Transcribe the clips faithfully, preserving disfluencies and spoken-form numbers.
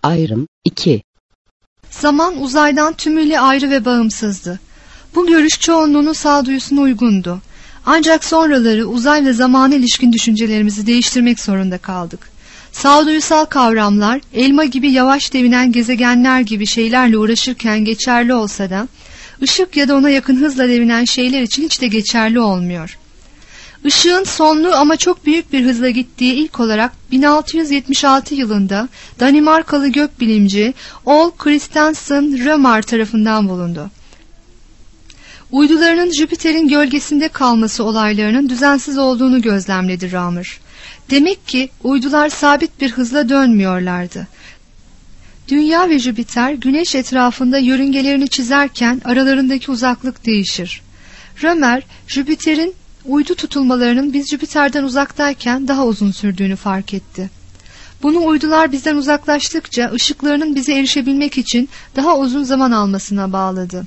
Ayrım iki. Zaman uzaydan tümüyle ayrı ve bağımsızdı. Bu görüş çoğunluğunun sağduyusuna uygundu. Ancak sonraları uzay ve zamana ilişkin düşüncelerimizi değiştirmek zorunda kaldık. Sağduyusal kavramlar, elma gibi yavaş devinen gezegenler gibi şeylerle uğraşırken geçerli olsa da, ışık ya da ona yakın hızla devinen şeyler için hiç de geçerli olmuyor. Işığın sonlu ama çok büyük bir hızla gittiği ilk olarak bin altı yüz yetmiş altı yılında Danimarkalı gökbilimci Ole Christensen Rømer tarafından bulundu. Uydularının Jüpiter'in gölgesinde kalması olaylarının düzensiz olduğunu gözlemledi Rømer. Demek ki uydular sabit bir hızla dönmüyorlardı. Dünya ve Jüpiter Güneş etrafında yörüngelerini çizerken aralarındaki uzaklık değişir. Rømer, Jüpiter'in uydu tutulmalarının biz Jüpiter'den uzaktayken daha uzun sürdüğünü fark etti. Bunu uydular bizden uzaklaştıkça ışıklarının bize erişebilmek için daha uzun zaman almasına bağladı.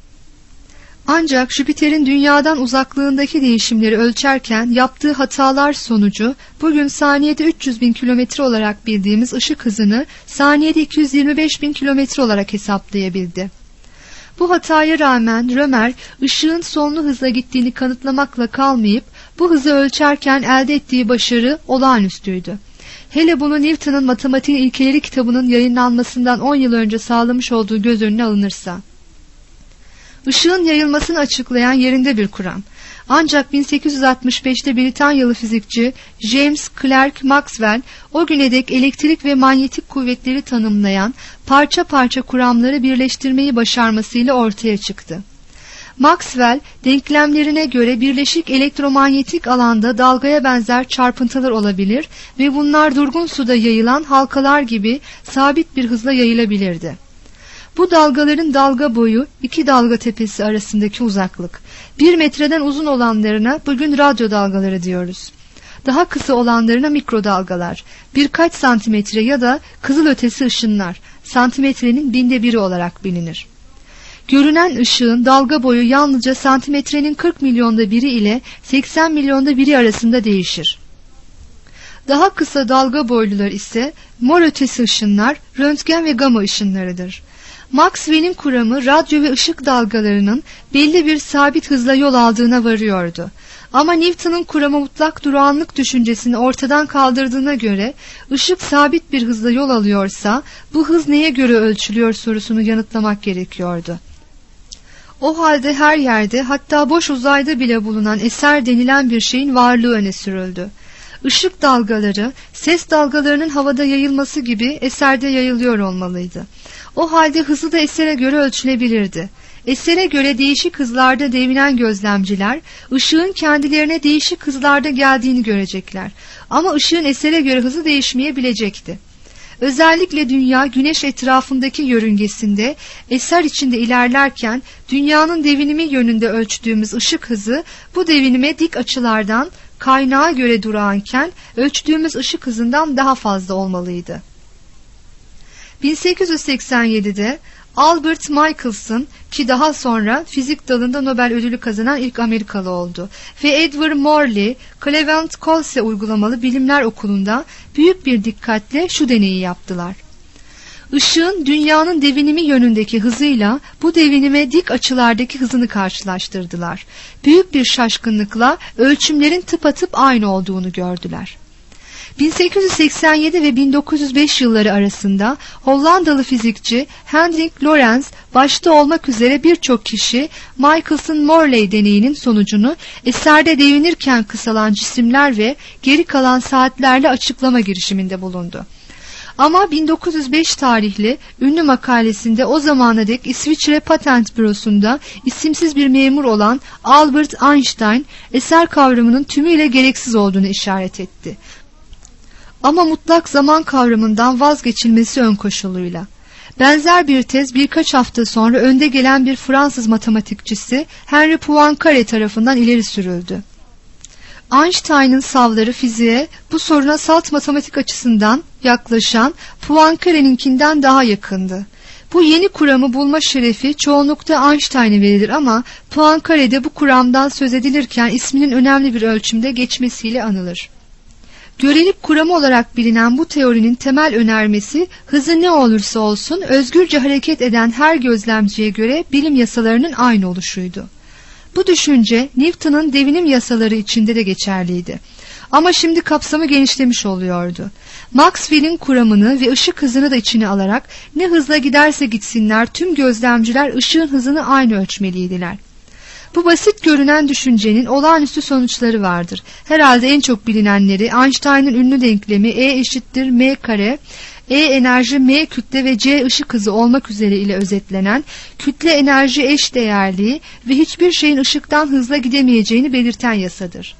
Ancak Jüpiter'in dünyadan uzaklığındaki değişimleri ölçerken yaptığı hatalar sonucu bugün saniyede üç yüz bin kilometre olarak bildiğimiz ışık hızını saniyede iki yüz yirmi beş bin kilometre olarak hesaplayabildi. Bu hataya rağmen Rømer ışığın sonlu hızla gittiğini kanıtlamakla kalmayıp bu hızı ölçerken elde ettiği başarı olağanüstüydü. Hele bunu Newton'un Matematiğin İlkeleri kitabının yayınlanmasından on yıl önce sağlamış olduğu göz önüne alınırsa. Işığın yayılmasını açıklayan yerinde bir kuram. Ancak bin sekiz yüz altmış beşte Britanyalı fizikçi James Clerk Maxwell o güne dek elektrik ve manyetik kuvvetleri tanımlayan parça parça kuramları birleştirmeyi başarmasıyla ortaya çıktı. Maxwell denklemlerine göre birleşik elektromanyetik alanda dalgaya benzer çarpıntılar olabilir ve bunlar durgun suda yayılan halkalar gibi sabit bir hızla yayılabilirdi. Bu dalgaların dalga boyu iki dalga tepesi arasındaki uzaklık. Bir metreden uzun olanlarına bugün radyo dalgaları diyoruz. Daha kısa olanlarına mikrodalgalar, birkaç santimetre ya da kızılötesi ışınlar, santimetrenin binde biri olarak bilinir. Görünen ışığın dalga boyu yalnızca santimetrenin kırk milyonda biri ile seksen milyonda biri arasında değişir. Daha kısa dalga boylular ise mor ötesi ışınlar, röntgen ve gama ışınlarıdır. Maxwell'in kuramı radyo ve ışık dalgalarının belli bir sabit hızla yol aldığına varıyordu. Ama Newton'un kuramı mutlak durağanlık düşüncesini ortadan kaldırdığına göre ışık sabit bir hızla yol alıyorsa bu hız neye göre ölçülüyor sorusunu yanıtlamak gerekiyordu. O halde her yerde, hatta boş uzayda bile bulunan eser denilen bir şeyin varlığı öne sürüldü. Işık dalgaları, ses dalgalarının havada yayılması gibi eserde yayılıyor olmalıydı. O halde hızı da esere göre ölçülebilirdi. Esere göre değişik hızlarda devinen gözlemciler, ışığın kendilerine değişik hızlarda geldiğini görecekler. Ama ışığın esere göre hızı değişmeyebilecekti. Özellikle dünya güneş etrafındaki yörüngesinde eser içinde ilerlerken dünyanın devinimi yönünde ölçtüğümüz ışık hızı bu devinime dik açılardan kaynağa göre durağanken ölçtüğümüz ışık hızından daha fazla olmalıydı. bin sekiz yüz seksen yedide Albert Michelson, ki daha sonra fizik dalında Nobel ödülü kazanan ilk Amerikalı oldu, ve Edward Morley, Cleveland Colse Uygulamalı Bilimler Okulu'nda büyük bir dikkatle şu deneyi yaptılar. Işığın dünyanın devinimi yönündeki hızıyla bu devinime dik açılardaki hızını karşılaştırdılar. Büyük bir şaşkınlıkla ölçümlerin tıpatıp aynı olduğunu gördüler. bin sekiz yüz seksen yedi ve bin dokuz yüz beş yılları arasında Hollandalı fizikçi Hendrik Lorentz başta olmak üzere birçok kişi Michelson-Morley deneyinin sonucunu eserde devinirken kısalan cisimler ve geri kalan saatlerle açıklama girişiminde bulundu. Ama bin dokuz yüz beş tarihli ünlü makalesinde o zamana dek İsviçre Patent Bürosu'nda isimsiz bir memur olan Albert Einstein eser kavramının tümüyle gereksiz olduğunu işaret etti. Ama mutlak zaman kavramından vazgeçilmesi ön koşuluyla. Benzer bir tez birkaç hafta sonra önde gelen bir Fransız matematikçisi Henri Poincaré tarafından ileri sürüldü. Einstein'ın savları fiziğe bu soruna salt matematik açısından yaklaşan Poincaré'ninkinden daha yakındı. Bu yeni kuramı bulma şerefi çoğunlukta Einstein'e verilir ama Poincaré'de bu kuramdan söz edilirken isminin önemli bir ölçümde geçmesiyle anılır. Görelik kuramı olarak bilinen bu teorinin temel önermesi, hızı ne olursa olsun özgürce hareket eden her gözlemciye göre bilim yasalarının aynı oluşuydu. Bu düşünce Newton'un devinim yasaları içinde de geçerliydi. Ama şimdi kapsamı genişlemiş oluyordu. Maxwell'in kuramını ve ışık hızını da içine alarak ne hızla giderse gitsinler tüm gözlemciler ışığın hızını aynı ölçmeliydiler. Bu basit görünen düşüncenin olağanüstü sonuçları vardır. Herhalde en çok bilinenleri Einstein'ın ünlü denklemi E eşittir M kare, E enerji, M kütle ve C ışık hızı olmak üzere ile özetlenen kütle enerji eş değerliği ve hiçbir şeyin ışıktan hızla gidemeyeceğini belirten yasadır.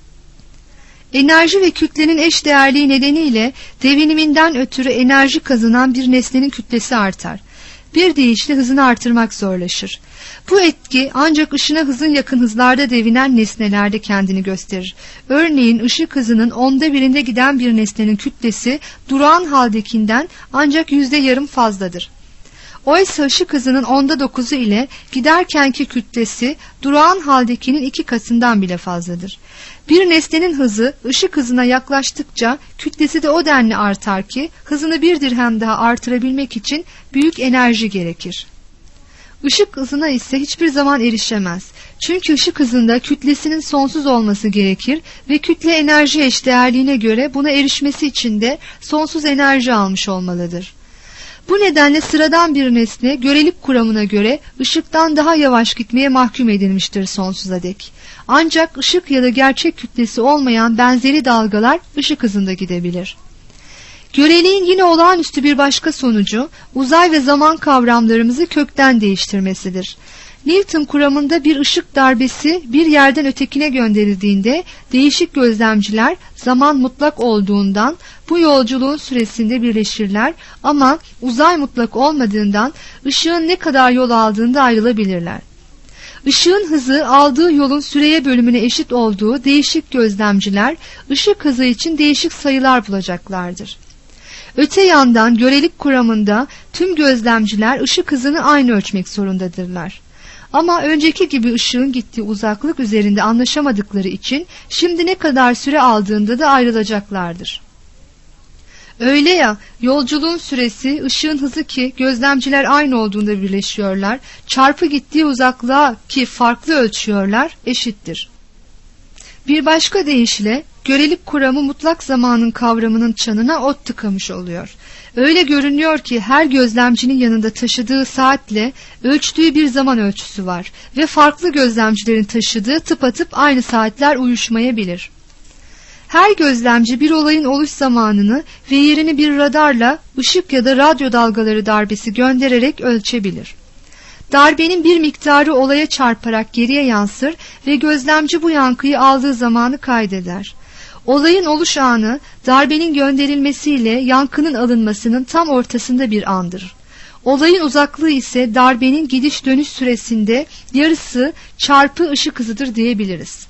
Enerji ve kütlenin eş değerliği nedeniyle deviniminden ötürü enerji kazanan bir nesnenin kütlesi artar. Bir deyişle hızını artırmak zorlaşır. Bu etki ancak ışına hızın yakın hızlarda devinen nesnelerde kendini gösterir. Örneğin ışık hızının onda birinde giden bir nesnenin kütlesi durağan haldekinden ancak yüzde yarım fazladır. Oysa ışık hızının onda dokuzu ile giderkenki kütlesi durağan haldekinin iki katından bile fazladır. Bir nesnenin hızı ışık hızına yaklaştıkça kütlesi de o denli artar ki hızını bir dirhem daha artırabilmek için büyük enerji gerekir. Işık hızına ise hiçbir zaman erişemez. Çünkü ışık hızında kütlesinin sonsuz olması gerekir ve kütle enerji eşdeğerliğine göre buna erişmesi için de sonsuz enerji almış olmalıdır. Bu nedenle sıradan bir nesne görelik kuramına göre ışıktan daha yavaş gitmeye mahkum edilmiştir sonsuza dek. Ancak ışık ya da gerçek kütlesi olmayan benzeri dalgalar ışık hızında gidebilir. Göreliğin yine olağanüstü bir başka sonucu uzay ve zaman kavramlarımızı kökten değiştirmesidir. Newton kuramında bir ışık darbesi bir yerden ötekine gönderildiğinde değişik gözlemciler zaman mutlak olduğundan bu yolculuğun süresinde birleşirler ama uzay mutlak olmadığından ışığın ne kadar yol aldığında ayrılabilirler. Işığın hızı aldığı yolun süreye bölümüne eşit olduğu değişik gözlemciler ışık hızı için değişik sayılar bulacaklardır. Öte yandan görelik kuramında tüm gözlemciler ışık hızını aynı ölçmek zorundadırlar. Ama önceki gibi ışığın gittiği uzaklık üzerinde anlaşamadıkları için şimdi ne kadar süre aldığında da ayrılacaklardır. Öyle ya, yolculuğun süresi ışığın hızı ki gözlemciler aynı olduğunda birleşiyorlar, çarpı gittiği uzaklığa ki farklı ölçüyorlar, eşittir. Bir başka deyişle görelik kuramı mutlak zamanın kavramının çanına ot tıkamış oluyor. Öyle görünüyor ki her gözlemcinin yanında taşıdığı saatle ölçtüğü bir zaman ölçüsü var ve farklı gözlemcilerin taşıdığı tıpatıp aynı saatler uyuşmayabilir. Her gözlemci bir olayın oluş zamanını ve yerini bir radarla ışık ya da radyo dalgaları darbesi göndererek ölçebilir. Darbenin bir miktarı olaya çarparak geriye yansır ve gözlemci bu yankıyı aldığı zamanı kaydeder. Olayın oluş anı darbenin gönderilmesiyle yankının alınmasının tam ortasında bir andır. Olayın uzaklığı ise darbenin gidiş dönüş süresinde yarısı çarpı ışık hızıdır diyebiliriz.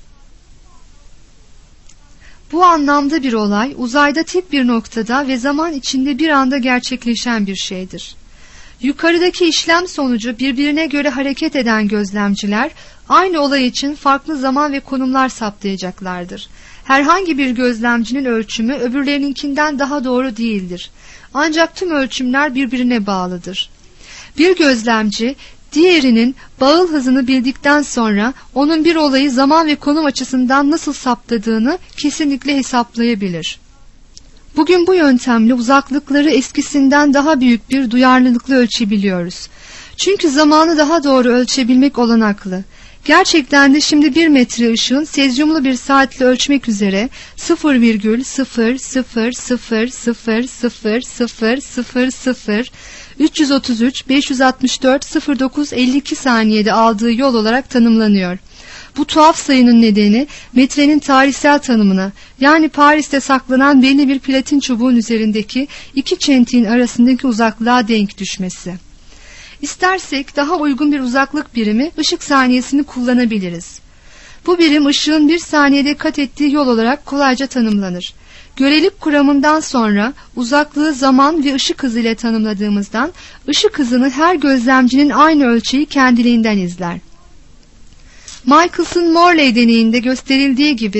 Bu anlamda bir olay uzayda tek bir noktada ve zaman içinde bir anda gerçekleşen bir şeydir. Yukarıdaki işlem sonucu birbirine göre hareket eden gözlemciler aynı olay için farklı zaman ve konumlar saptayacaklardır. Herhangi bir gözlemcinin ölçümü öbürlerininkinden daha doğru değildir. Ancak tüm ölçümler birbirine bağlıdır. Bir gözlemci diğerinin bağıl hızını bildikten sonra onun bir olayı zaman ve konum açısından nasıl saptadığını kesinlikle hesaplayabilir. Bugün bu yöntemle uzaklıkları eskisinden daha büyük bir duyarlılıkla ölçebiliyoruz. Çünkü zamanı daha doğru ölçebilmek olanaklı. Gerçekten de şimdi bir metre ışığın sezyumlu bir saatle ölçmek üzere sıfır virgül sıfır sıfır sıfır sıfır sıfır sıfır sıfır sıfır üç yüz otuz üç beş yüz altmış dört sıfır dokuz elli iki saniyede aldığı yol olarak tanımlanıyor. Bu tuhaf sayının nedeni metrenin tarihsel tanımına, yani Paris'te saklanan belli bir platin çubuğun üzerindeki iki çentiğin arasındaki uzaklığa denk düşmesi. İstersek daha uygun bir uzaklık birimi ışık saniyesini kullanabiliriz. Bu birim ışığın bir saniyede kat ettiği yol olarak kolayca tanımlanır. Görelik kuramından sonra uzaklığı zaman ve ışık hızı ile tanımladığımızdan ışık hızını her gözlemcinin aynı ölçeği kendiliğinden izler. Michelson-Morley deneyinde gösterildiği gibi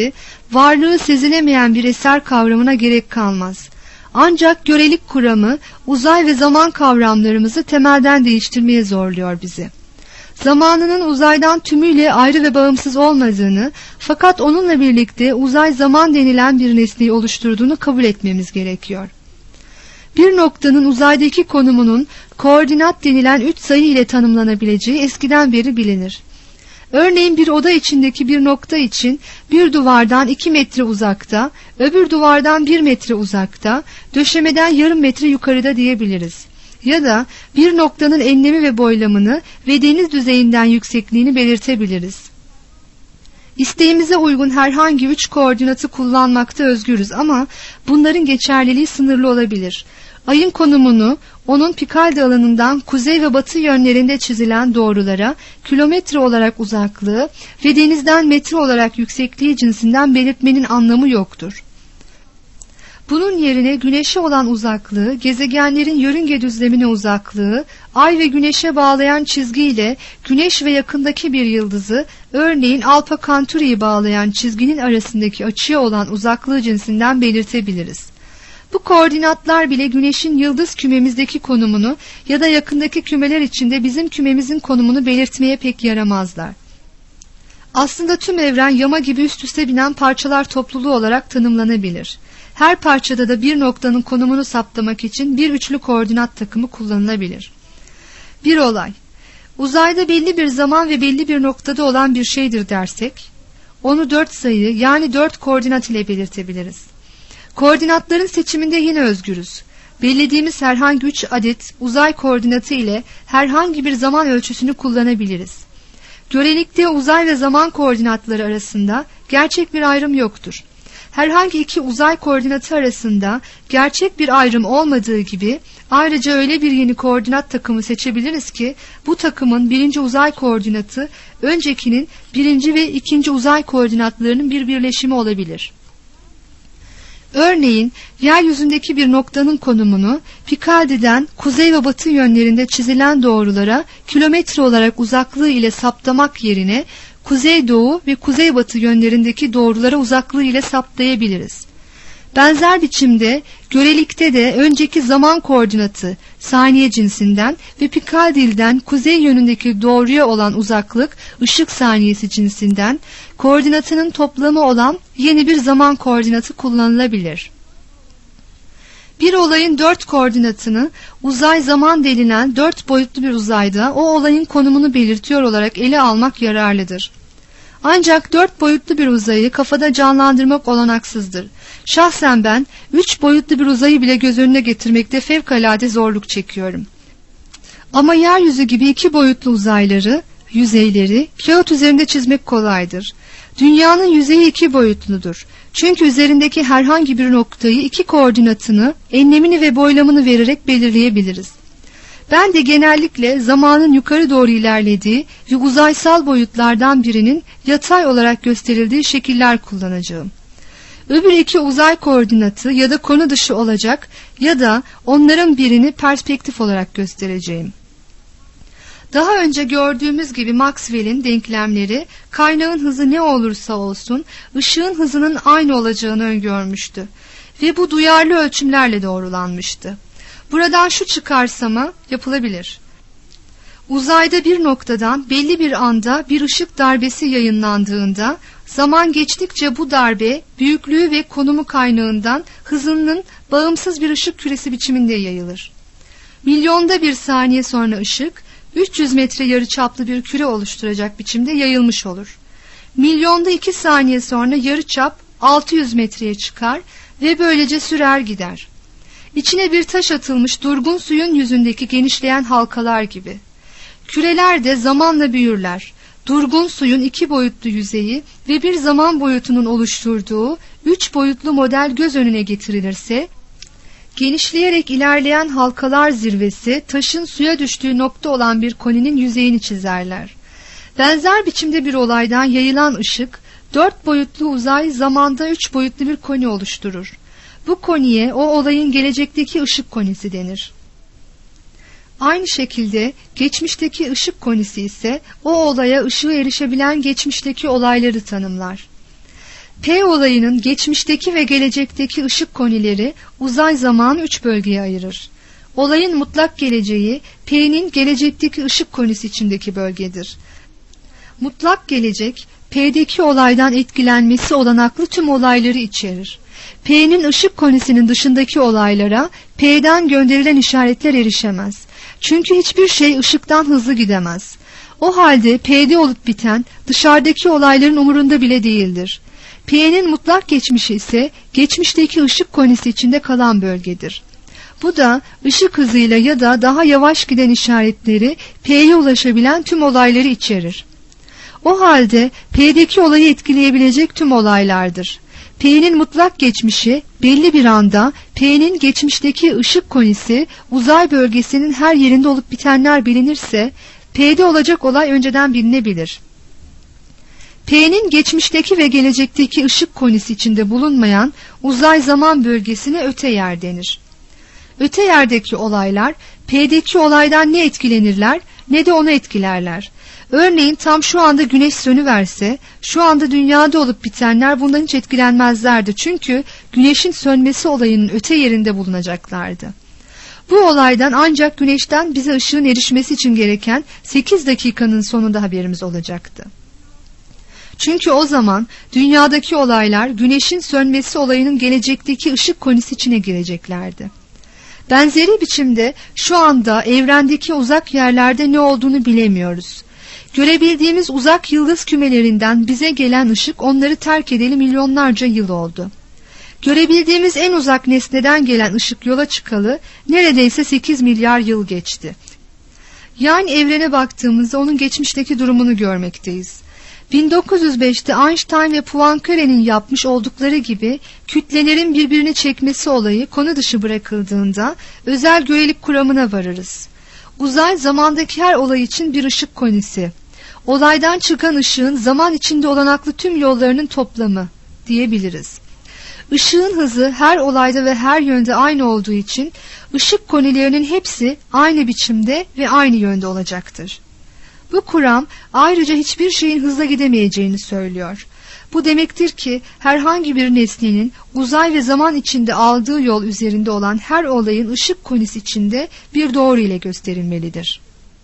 varlığı sezilemeyen bir eser kavramına gerek kalmaz. Ancak görelik kuramı uzay ve zaman kavramlarımızı temelden değiştirmeye zorluyor bizi. Zamanının uzaydan tümüyle ayrı ve bağımsız olmadığını, fakat onunla birlikte uzay zaman denilen bir nesneyi oluşturduğunu kabul etmemiz gerekiyor. Bir noktanın uzaydaki konumunun koordinat denilen üç sayı ile tanımlanabileceği eskiden beri bilinir. Örneğin bir oda içindeki bir nokta için bir duvardan iki metre uzakta, öbür duvardan bir metre uzakta, döşemeden yarım metre yukarıda diyebiliriz. Ya da bir noktanın enlemi ve boylamını ve deniz düzeyinden yüksekliğini belirtebiliriz. İsteğimize uygun herhangi üç koordinatı kullanmakta özgürüz ama bunların geçerliliği sınırlı olabilir. Ayın konumunu onun Picard alanından kuzey ve batı yönlerinde çizilen doğrulara kilometre olarak uzaklığı ve denizden metre olarak yüksekliği cinsinden belirtmenin anlamı yoktur. Bunun yerine güneşe olan uzaklığı, gezegenlerin yörünge düzlemine uzaklığı, ay ve güneşe bağlayan çizgiyle güneş ve yakındaki bir yıldızı, örneğin Alpha Centauri'yi bağlayan çizginin arasındaki açıya olan uzaklığı cinsinden belirtebiliriz. Bu koordinatlar bile güneşin yıldız kümemizdeki konumunu ya da yakındaki kümeler içinde bizim kümemizin konumunu belirtmeye pek yaramazlar. Aslında tüm evren yama gibi üst üste binen parçalar topluluğu olarak tanımlanabilir. Her parçada da bir noktanın konumunu saptamak için bir üçlü koordinat takımı kullanılabilir. Bir olay, uzayda belli bir zaman ve belli bir noktada olan bir şeydir dersek, onu dört sayı yani dört koordinat ile belirtebiliriz. Koordinatların seçiminde yine özgürüz. Belirlediğimiz herhangi üç adet uzay koordinatı ile herhangi bir zaman ölçüsünü kullanabiliriz. Görelikte uzay ve zaman koordinatları arasında gerçek bir ayrım yoktur. Herhangi iki uzay koordinatı arasında gerçek bir ayrım olmadığı gibi ayrıca öyle bir yeni koordinat takımı seçebiliriz ki bu takımın birinci uzay koordinatı öncekinin birinci ve ikinci uzay koordinatlarının bir birleşimi olabilir. Örneğin yeryüzündeki bir noktanın konumunu Picard'den kuzey ve batı yönlerinde çizilen doğrulara kilometre olarak uzaklığı ile saptamak yerine kuzeydoğu ve kuzeybatı yönlerindeki doğrulara uzaklığı ile saptayabiliriz. Benzer biçimde görelikte de önceki zaman koordinatı saniye cinsinden ve Picard'den kuzey yönündeki doğruya olan uzaklık ışık saniyesi cinsinden koordinatının toplamı olan yeni bir zaman koordinatı kullanılabilir. Bir olayın dört koordinatını uzay zaman denilen dört boyutlu bir uzayda o olayın konumunu belirtiyor olarak ele almak yararlıdır. Ancak dört boyutlu bir uzayı kafada canlandırmak olanaksızdır. Şahsen ben üç boyutlu bir uzayı bile göz önüne getirmekte fevkalade zorluk çekiyorum. Ama yeryüzü gibi iki boyutlu uzayları, yüzeyleri kağıt üzerinde çizmek kolaydır. Dünyanın yüzeyi iki boyutludur. Çünkü üzerindeki herhangi bir noktayı iki koordinatını, enlemini ve boylamını vererek belirleyebiliriz. Ben de genellikle zamanın yukarı doğru ilerlediği ve uzaysal boyutlardan birinin yatay olarak gösterildiği şekiller kullanacağım. Öbür iki uzay koordinatı ya da konu dışı olacak ya da onların birini perspektif olarak göstereceğim. Daha önce gördüğümüz gibi Maxwell'in denklemleri kaynağın hızı ne olursa olsun ışığın hızının aynı olacağını öngörmüştü ve bu duyarlı ölçümlerle doğrulanmıştı. Buradan şu çıkarsama yapılabilir. Uzayda bir noktadan belli bir anda bir ışık darbesi yayınlandığında zaman geçtikçe bu darbe büyüklüğü ve konumu kaynağından hızının bağımsız bir ışık küresi biçiminde yayılır. Milyonda bir saniye sonra ışık üç yüz metre yarıçaplı bir küre oluşturacak biçimde yayılmış olur. Milyonda iki saniye sonra yarıçap altı yüz metreye çıkar ve böylece sürer gider. İçine bir taş atılmış durgun suyun yüzündeki genişleyen halkalar gibi. Küreler de zamanla büyürler. Durgun suyun iki boyutlu yüzeyi ve bir zaman boyutunun oluşturduğu üç boyutlu model göz önüne getirilirse, genişleyerek ilerleyen halkalar zirvesi taşın suya düştüğü nokta olan bir koninin yüzeyini çizerler. Benzer biçimde bir olaydan yayılan ışık, dört boyutlu uzay zamanda üç boyutlu bir koni oluşturur. Bu koniye o olayın gelecekteki ışık konisi denir. Aynı şekilde geçmişteki ışık konisi ise o olaya ışığı erişebilen geçmişteki olayları tanımlar. P olayının geçmişteki ve gelecekteki ışık konileri uzay zamanı üç bölgeye ayırır. Olayın mutlak geleceği, P'nin gelecekteki ışık konisi içindeki bölgedir. Mutlak gelecek, P'deki olaydan etkilenmesi olanaklı tüm olayları içerir. P'nin ışık konisinin dışındaki olaylara P'den gönderilen işaretler erişemez. Çünkü hiçbir şey ışıktan hızlı gidemez. O halde P'de olup biten dışarıdaki olayların umurunda bile değildir. P'nin mutlak geçmişi ise geçmişteki ışık konisi içinde kalan bölgedir. Bu da ışık hızıyla ya da daha yavaş giden işaretleri P'ye ulaşabilen tüm olayları içerir. O halde P'deki olayı etkileyebilecek tüm olaylardır. P'nin mutlak geçmişi belli bir anda P'nin geçmişteki ışık konisi uzay bölgesinin her yerinde olup bitenler bilinirse P'de olacak olay önceden bilinebilir. P'nin geçmişteki ve gelecekteki ışık konisi içinde bulunmayan uzay zaman bölgesine öte yer denir. Öte yerdeki olaylar P'deki olaydan ne etkilenirler ne de onu etkilerler. Örneğin tam şu anda güneş sönüverse şu anda dünyada olup bitenler bundan hiç etkilenmezlerdi. Çünkü güneşin sönmesi olayının öte yerinde bulunacaklardı. Bu olaydan ancak güneşten bize ışığın erişmesi için gereken sekiz dakikanın sonunda haberimiz olacaktı. Çünkü o zaman dünyadaki olaylar güneşin sönmesi olayının gelecekteki ışık konisi içine gireceklerdi. Benzeri biçimde şu anda evrendeki uzak yerlerde ne olduğunu bilemiyoruz. Görebildiğimiz uzak yıldız kümelerinden bize gelen ışık onları terk edeli milyonlarca yıl oldu. Görebildiğimiz en uzak nesneden gelen ışık yola çıkalı neredeyse sekiz milyar yıl geçti. Yani evrene baktığımızda onun geçmişteki durumunu görmekteyiz. bin dokuz yüz beşte Einstein ve Poincaré'nin yapmış oldukları gibi kütlelerin birbirini çekmesi olayı konu dışı bırakıldığında özel görelik kuramına varırız. Uzay zamandaki her olay için bir ışık konisi. Olaydan çıkan ışığın zaman içinde olanaklı tüm yollarının toplamı diyebiliriz. Işığın hızı her olayda ve her yönde aynı olduğu için ışık konilerinin hepsi aynı biçimde ve aynı yönde olacaktır. Bu kuram ayrıca hiçbir şeyin hızla gidemeyeceğini söylüyor. Bu demektir ki herhangi bir nesnenin uzay ve zaman içinde aldığı yol üzerinde olan her olayın ışık konisi içinde bir doğru ile gösterilmelidir.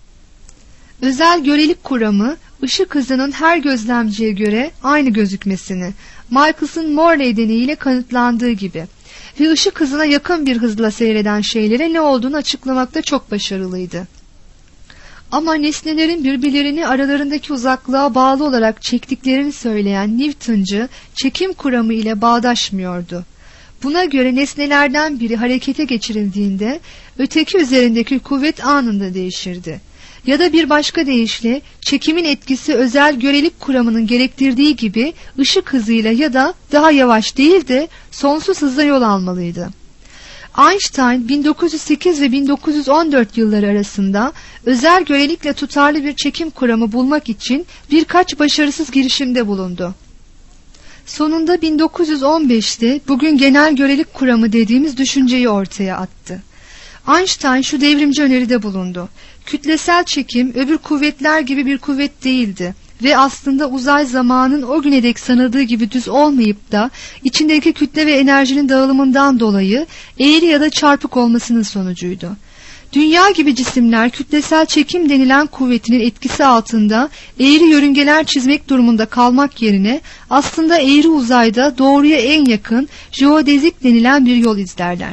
Özel görelik kuramı ışık hızının her gözlemciye göre aynı gözükmesini, Michelson-Morley deneyiyle kanıtlandığı gibi ve ışık hızına yakın bir hızla seyreden şeylere ne olduğunu açıklamakta çok başarılıydı. Ama nesnelerin birbirlerini aralarındaki uzaklığa bağlı olarak çektiklerini söyleyen Newtoncu çekim kuramı ile bağdaşmıyordu. Buna göre nesnelerden biri harekete geçirildiğinde öteki üzerindeki kuvvet anında değişirdi. Ya da bir başka deyişle çekimin etkisi özel görelik kuramının gerektirdiği gibi ışık hızıyla ya da daha yavaş değil de sonsuz hızla yol almalıydı. Einstein bin dokuz yüz sekiz ve bin dokuz yüz on dört yılları arasında özel görelikle tutarlı bir çekim kuramı bulmak için birkaç başarısız girişimde bulundu. Sonunda bin dokuz yüz on beşte bugün genel görelik kuramı dediğimiz düşünceyi ortaya attı. Einstein şu devrimci öneride bulundu. Kütlesel çekim öbür kuvvetler gibi bir kuvvet değildi ve aslında uzay zamanın o güne dek sanıldığı gibi düz olmayıp da içindeki kütle ve enerjinin dağılımından dolayı eğri ya da çarpık olmasının sonucuydu. Dünya gibi cisimler kütlesel çekim denilen kuvvetinin etkisi altında eğri yörüngeler çizmek durumunda kalmak yerine aslında eğri uzayda doğruya en yakın jeodezik denilen bir yol izlerler.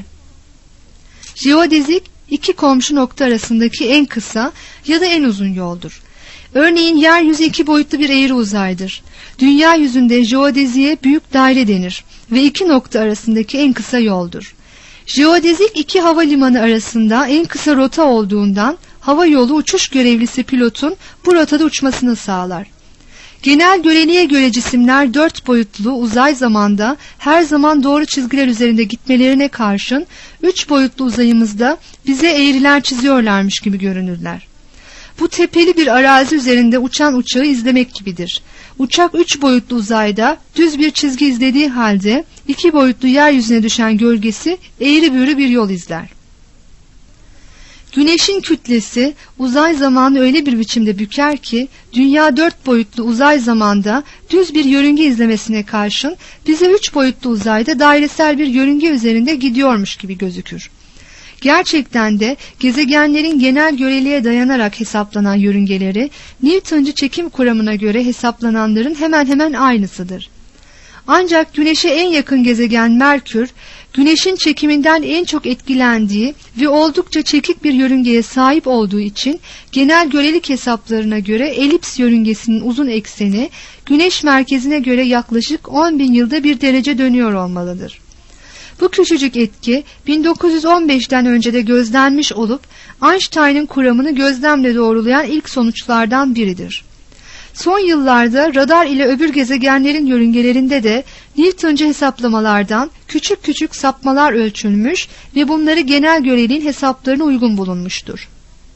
Jeodezik iki komşu nokta arasındaki en kısa ya da en uzun yoldur. Örneğin yeryüzü iki boyutlu bir eğri uzaydır. Dünya yüzünde jeodeziye büyük daire denir ve iki nokta arasındaki en kısa yoldur. Jeodezik iki havalimanı arasında en kısa rota olduğundan hava yolu uçuş görevlisi pilotun bu rotada uçmasını sağlar. Genel göreliğe göre cisimler dört boyutlu uzay zamanda her zaman doğru çizgiler üzerinde gitmelerine karşın üç boyutlu uzayımızda bize eğriler çiziyorlarmış gibi görünürler. Bu tepeli bir arazi üzerinde uçan uçağı izlemek gibidir. Uçak üç boyutlu uzayda düz bir çizgi izlediği halde iki boyutlu yeryüzüne düşen gölgesi eğri büğrü bir yol izler. Güneşin kütlesi uzay zamanı öyle bir biçimde büker ki dünya dört boyutlu uzay zamanda düz bir yörünge izlemesine karşın bize üç boyutlu uzayda dairesel bir yörünge üzerinde gidiyormuş gibi gözükür. Gerçekten de gezegenlerin genel göreliğe dayanarak hesaplanan yörüngeleri Newtoncu çekim kuramına göre hesaplananların hemen hemen aynısıdır. Ancak Güneş'e en yakın gezegen Merkür, Güneş'in çekiminden en çok etkilendiği ve oldukça çekik bir yörüngeye sahip olduğu için genel görelik hesaplarına göre elips yörüngesinin uzun ekseni Güneş merkezine göre yaklaşık on bin yılda bir derece dönüyor olmalıdır. Bu küçücük etki bin dokuz yüz on beşten önce de gözlenmiş olup Einstein'ın kuramını gözlemle doğrulayan ilk sonuçlardan biridir. Son yıllarda radar ile öbür gezegenlerin yörüngelerinde de Newtoncu hesaplamalardan küçük küçük sapmalar ölçülmüş ve bunları genel göreliğin hesaplarına uygun bulunmuştur.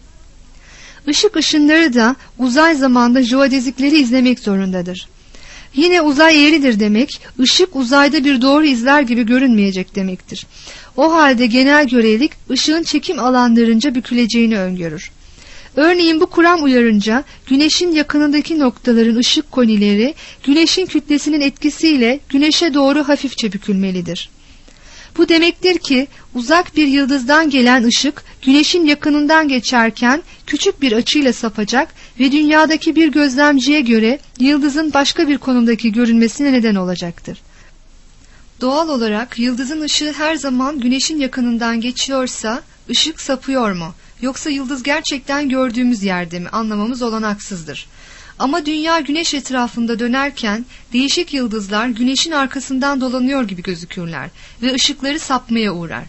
Işık ışınları da uzay zamanda jeodezikleri izlemek zorundadır. Yine uzay eğridir demek, ışık uzayda bir doğru izler gibi görünmeyecek demektir. O halde genel görelilik ışığın çekim alanlarınca büküleceğini öngörür. Örneğin bu kuram uyarınca Güneş'in yakınındaki noktaların ışık konileri Güneş'in kütlesinin etkisiyle Güneş'e doğru hafifçe bükülmelidir. Bu demektir ki uzak bir yıldızdan gelen ışık Güneş'in yakınından geçerken küçük bir açıyla sapacak ve dünyadaki bir gözlemciye göre yıldızın başka bir konumdaki görünmesine neden olacaktır. Doğal olarak yıldızın ışığı her zaman Güneş'in yakınından geçiyorsa ışık sapıyor mu? Yoksa yıldız gerçekten gördüğümüz yerde mi anlamamız olanaksızdır. Ama dünya güneş etrafında dönerken değişik yıldızlar güneşin arkasından dolanıyor gibi gözükürler ve ışıkları sapmaya uğrar.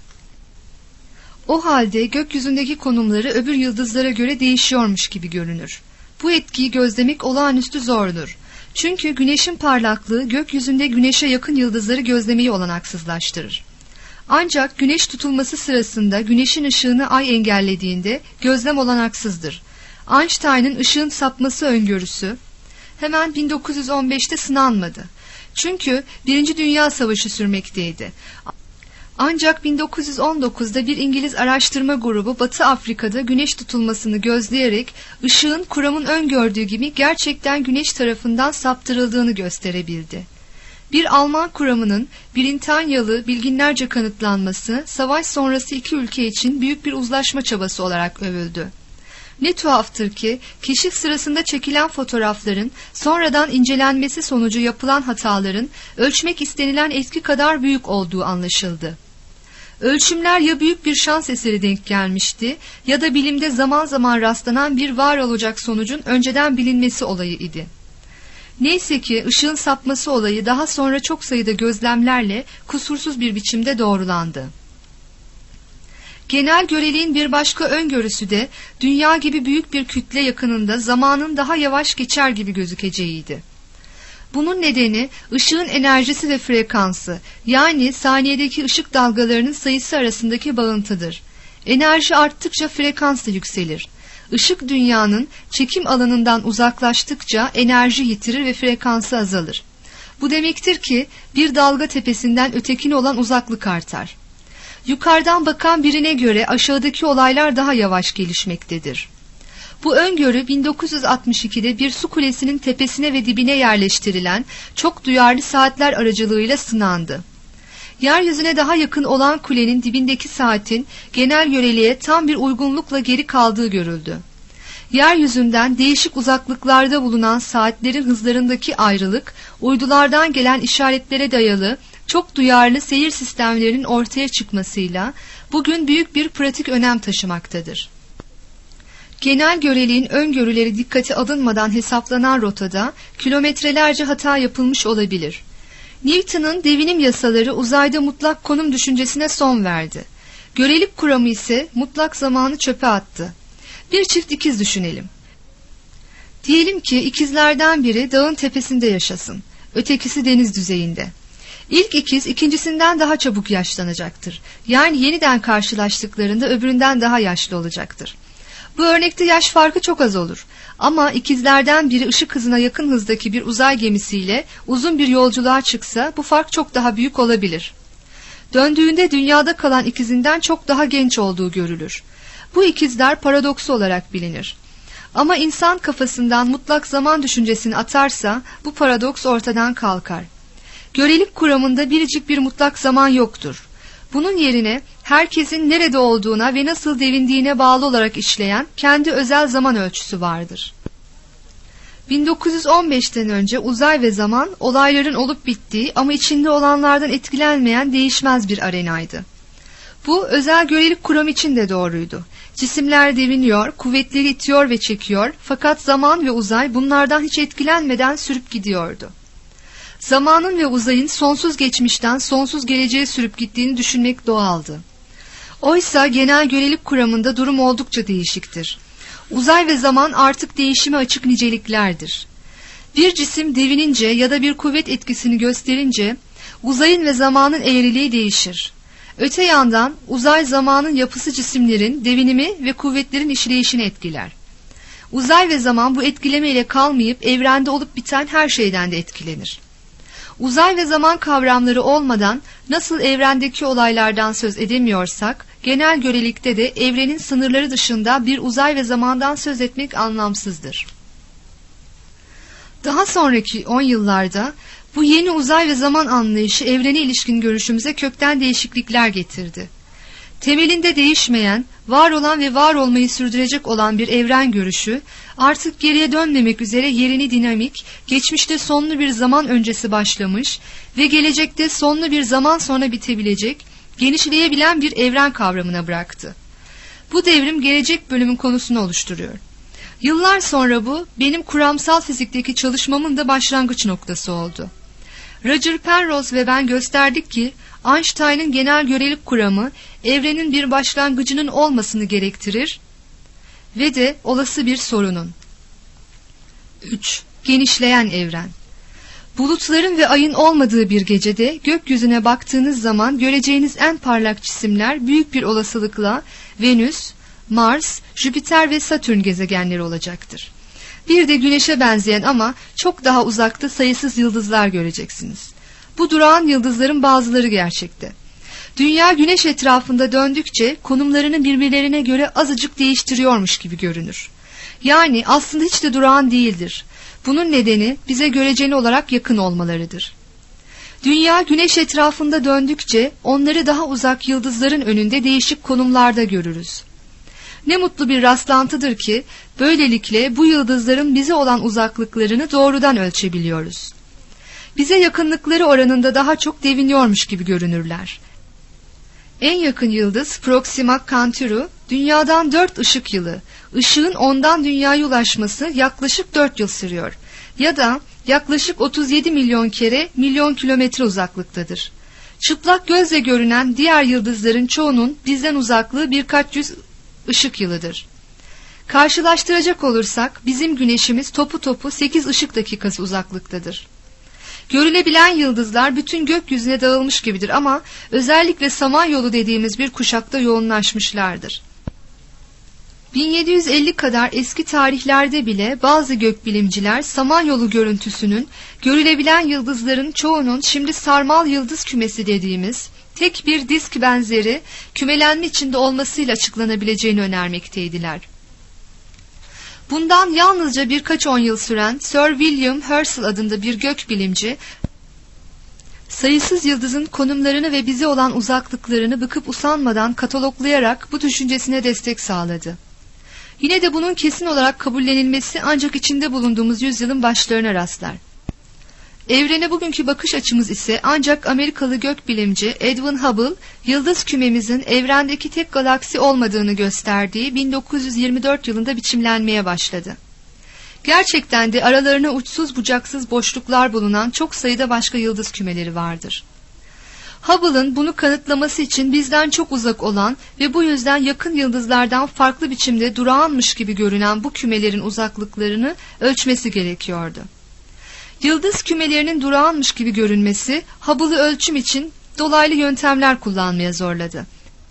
O halde gökyüzündeki konumları öbür yıldızlara göre değişiyormuş gibi görünür. Bu etkiyi gözlemek olağanüstü zordur. Çünkü güneşin parlaklığı gökyüzünde güneşe yakın yıldızları gözlemeyi olanaksızlaştırır. Ancak güneş tutulması sırasında güneşin ışığını ay engellediğinde gözlem olanaksızdır. Einstein'ın ışığın sapması öngörüsü hemen bin dokuz yüz on beşte sınanmadı. Çünkü Birinci Dünya Savaşı sürmekteydi. Ancak bin dokuz yüz on dokuzda bir İngiliz araştırma grubu Batı Afrika'da güneş tutulmasını gözleyerek ışığın kuramın öngördüğü gibi gerçekten güneş tarafından saptırıldığını gösterebildi. Bir Alman kuramının Britanya'lı bilginlerce kanıtlanması savaş sonrası iki ülke için büyük bir uzlaşma çabası olarak övüldü. Ne tuhaftır ki keşif sırasında çekilen fotoğrafların sonradan incelenmesi sonucu yapılan hataların ölçmek istenilen etki kadar büyük olduğu anlaşıldı. Ölçümler ya büyük bir şans eseri denk gelmişti ya da bilimde zaman zaman rastlanan bir var olacak sonucun önceden bilinmesi olayı idi. Neyse ki ışığın sapması olayı daha sonra çok sayıda gözlemlerle kusursuz bir biçimde doğrulandı. Genel göreliğin bir başka öngörüsü de dünya gibi büyük bir kütle yakınında zamanın daha yavaş geçer gibi gözükeceğiydi. Bunun nedeni ışığın enerjisi ve frekansı, yani saniyedeki ışık dalgalarının sayısı arasındaki bağıntıdır. Enerji arttıkça frekans da yükselir. Işık dünyanın çekim alanından uzaklaştıkça enerji yitirir ve frekansı azalır. Bu demektir ki bir dalga tepesinden ötekine olan uzaklık artar. Yukarıdan bakan birine göre aşağıdaki olaylar daha yavaş gelişmektedir. Bu öngörü bin dokuz yüz altmış ikide bir su kulesinin tepesine ve dibine yerleştirilen çok duyarlı saatler aracılığıyla sınandı. Yeryüzüne daha yakın olan kulenin dibindeki saatin genel göreliğe tam bir uygunlukla geri kaldığı görüldü. Yeryüzünden değişik uzaklıklarda bulunan saatlerin hızlarındaki ayrılık, uydulardan gelen işaretlere dayalı çok duyarlı seyir sistemlerinin ortaya çıkmasıyla bugün büyük bir pratik önem taşımaktadır. Genel göreliğin öngörüleri dikkate alınmadan hesaplanan rotada kilometrelerce hata yapılmış olabilir. Newton'un devinim yasaları uzayda mutlak konum düşüncesine son verdi. Görelik kuramı ise mutlak zamanı çöpe attı. Bir çift ikiz düşünelim. Diyelim ki ikizlerden biri dağın tepesinde yaşasın, ötekisi deniz düzeyinde. İlk ikiz ikincisinden daha çabuk yaşlanacaktır. Yani yeniden karşılaştıklarında öbüründen daha yaşlı olacaktır. Bu örnekte yaş farkı çok az olur. Ama ikizlerden biri ışık hızına yakın hızdaki bir uzay gemisiyle uzun bir yolculuğa çıksa bu fark çok daha büyük olabilir. Döndüğünde dünyada kalan ikizinden çok daha genç olduğu görülür. Bu ikizler paradoksu olarak bilinir. Ama insan kafasından mutlak zaman düşüncesini atarsa bu paradoks ortadan kalkar. Görelik kuramında biricik bir mutlak zaman yoktur. Bunun yerine herkesin nerede olduğuna ve nasıl devindiğine bağlı olarak işleyen kendi özel zaman ölçüsü vardır. bin dokuz yüz on beşten önce uzay ve zaman olayların olup bittiği ama içinde olanlardan etkilenmeyen değişmez bir arenaydı. Bu özel görelik kuramı için de doğruydu. Cisimler deviniyor, kuvvetleri itiyor ve çekiyor fakat zaman ve uzay bunlardan hiç etkilenmeden sürüp gidiyordu. Zamanın ve uzayın sonsuz geçmişten sonsuz geleceğe sürüp gittiğini düşünmek doğaldı. Oysa genel görelik kuramında durum oldukça değişiktir. Uzay ve zaman artık değişime açık niceliklerdir. Bir cisim devinince ya da bir kuvvet etkisini gösterince uzayın ve zamanın eğriliği değişir. Öte yandan uzay zamanın yapısı cisimlerin devinimi ve kuvvetlerin işleyişini etkiler. Uzay ve zaman bu etkileme ile kalmayıp evrende olup biten her şeyden de etkilenir. Uzay ve zaman kavramları olmadan nasıl evrendeki olaylardan söz edemiyorsak, genel görelikte de evrenin sınırları dışında bir uzay ve zamandan söz etmek anlamsızdır. Daha sonraki on yıllarda bu yeni uzay ve zaman anlayışı evrene ilişkin görüşümüze kökten değişiklikler getirdi. Temelinde değişmeyen, var olan ve var olmayı sürdürecek olan bir evren görüşü, artık geriye dönmemek üzere yerini dinamik, geçmişte sonlu bir zaman öncesi başlamış ve gelecekte sonlu bir zaman sonra bitebilecek, genişleyebilen bir evren kavramına bıraktı. Bu devrim gelecek bölümün konusunu oluşturuyor. Yıllar sonra bu, benim kuramsal fizikteki çalışmamın da başlangıç noktası oldu. Roger Penrose ve ben gösterdik ki, Einstein'ın genel görelik kuramı, evrenin bir başlangıcının olmasını gerektirir ve de olası bir sorunun. üç. Genişleyen evren. Bulutların ve ayın olmadığı bir gecede gökyüzüne baktığınız zaman göreceğiniz en parlak cisimler büyük bir olasılıkla Venüs, Mars, Jüpiter ve Satürn gezegenleri olacaktır. Bir de Güneş'e benzeyen ama çok daha uzakta sayısız yıldızlar göreceksiniz. Bu durağan yıldızların bazıları gerçekte. Dünya Güneş etrafında döndükçe konumlarını birbirlerine göre azıcık değiştiriyormuş gibi görünür. Yani aslında hiç de durağan değildir. Bunun nedeni bize göreceli olarak yakın olmalarıdır. Dünya Güneş etrafında döndükçe onları daha uzak yıldızların önünde değişik konumlarda görürüz. Ne mutlu bir rastlantıdır ki böylelikle bu yıldızların bize olan uzaklıklarını doğrudan ölçebiliyoruz. Bize yakınlıkları oranında daha çok deviniyormuş gibi görünürler. En yakın yıldız Proxima Centauri, dünyadan dört ışık yılı, ışığın ondan dünyaya ulaşması yaklaşık dört yıl sürüyor ya da yaklaşık otuz yedi milyon kere milyon kilometre uzaklıktadır. Çıplak gözle görünen diğer yıldızların çoğunun bizden uzaklığı birkaç yüz ışık yılıdır. Karşılaştıracak olursak bizim güneşimiz topu topu sekiz ışık dakikası uzaklıktadır. Görülebilen yıldızlar bütün gökyüzüne dağılmış gibidir ama özellikle Samanyolu dediğimiz bir kuşakta yoğunlaşmışlardır. bin yedi yüz elli kadar eski tarihlerde bile bazı gökbilimciler Samanyolu görüntüsünün görülebilen yıldızların çoğunun şimdi sarmal yıldız kümesi dediğimiz tek bir disk benzeri kümelenme içinde olmasıyla açıklanabileceğini önermekteydiler. Bundan yalnızca birkaç on yıl süren Sir William Herschel adında bir gökbilimci, sayısız yıldızın konumlarını ve bize olan uzaklıklarını bıkıp usanmadan kataloglayarak bu düşüncesine destek sağladı. Yine de bunun kesin olarak kabullenilmesi ancak içinde bulunduğumuz yüzyılın başlarına rastlar. Evrene bugünkü bakış açımız ise ancak Amerikalı gökbilimci Edwin Hubble, yıldız kümemizin evrendeki tek galaksi olmadığını gösterdiği bin dokuz yüz yirmi dört yılında biçimlenmeye başladı. Gerçekten de aralarına uçsuz bucaksız boşluklar bulunan çok sayıda başka yıldız kümeleri vardır. Hubble'ın bunu kanıtlaması için bizden çok uzak olan ve bu yüzden yakın yıldızlardan farklı biçimde durağanmış gibi görünen bu kümelerin uzaklıklarını ölçmesi gerekiyordu. Yıldız kümelerinin durağanmış gibi görünmesi Hubble'ı ölçüm için dolaylı yöntemler kullanmaya zorladı.